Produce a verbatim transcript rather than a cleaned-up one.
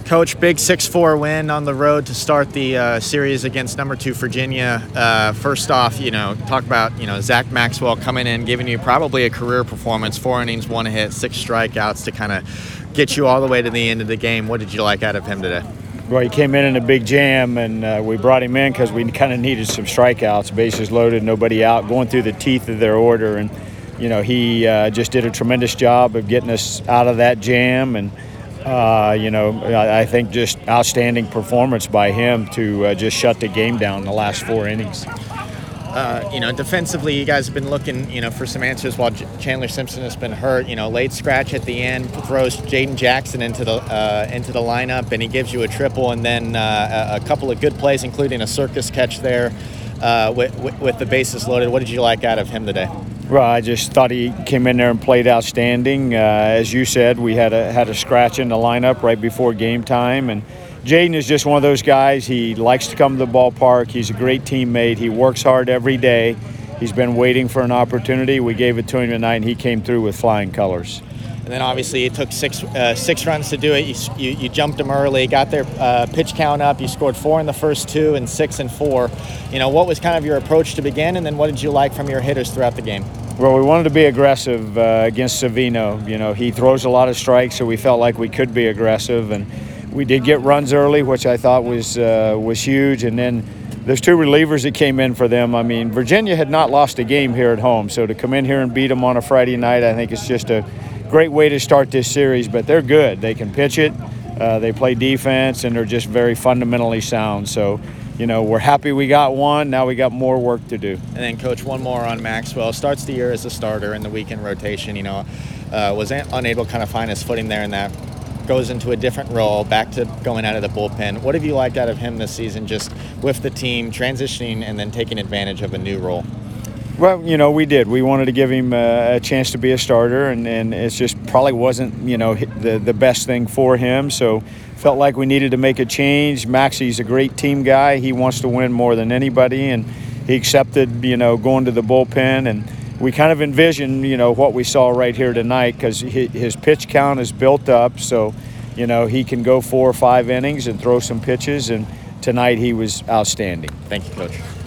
Coach, big six four win on the road to start the uh, series against number two Virginia. Uh, first off, you know, talk about, you know, Zach Maxwell coming in, giving you probably a career performance, four innings, one hit, six strikeouts to kind of get you all the way to the end of the game. What did you like out of him today? Well, he came in in a big jam, and uh, we brought him in because we kind of needed some strikeouts, bases loaded, nobody out, going through the teeth of their order. And, you know, he uh, just did a tremendous job of getting us out of that jam. And, uh, you know, I, I think just outstanding performance by him to uh, just shut the game down in the last four innings. Uh, you know, defensively, you guys have been looking, you know, for some answers while J- Chandler Simpson has been hurt. You know, late scratch at the end throws Jaden Jackson into the uh, into the lineup, and he gives you a triple, and then uh, a, a couple of good plays, including a circus catch there uh, with, with, with the bases loaded. What did you like out of him today? Well, I just thought he came in there and played outstanding. Uh, as you said, we had a had a scratch in the lineup right before game time, and Jaden is just one of those guys. He likes to come to the ballpark. He's a great teammate. He works hard every day. He's been waiting for an opportunity. We gave it to him tonight, and he came through with flying colors. And then obviously it took six uh, six runs to do it. You, you, you jumped them early, got their uh, pitch count up. You scored four in the first two and six and four. You know, what was kind of your approach to begin, and then what did you like from your hitters throughout the game? Well, we wanted to be aggressive uh, against Savino. You know, he throws a lot of strikes, so we felt like we could be aggressive, and we did get runs early, which I thought was uh, was huge. And then there's two relievers that came in for them. I mean, Virginia had not lost a game here at home, so to come in here and beat them on a Friday night, I think it's just a great way to start this series. But they're good. They can pitch it. Uh, they play defense, and they're just very fundamentally sound. So, you know, we're happy we got one. Now we got more work to do. And then, Coach, one more on Maxwell. Starts the year as a starter in the weekend rotation. You know, uh, was unable to kind of find his footing there in that. Goes into a different role, back to going out of the bullpen. What have you liked out of him this season, just with the team transitioning and then taking advantage of a new role? Well, you know, we did. We wanted to give him a, a chance to be a starter, and, and it just probably wasn't, you know, the, the best thing for him. So felt like we needed to make a change. Maxie's a great team guy. He wants to win more than anybody, and he accepted, you know, going to the bullpen. And we kind of envisioned, you know, what we saw right here tonight, because his pitch count is built up. So, you know, he can go four or five innings and throw some pitches. And tonight he was outstanding. Thank you, Coach.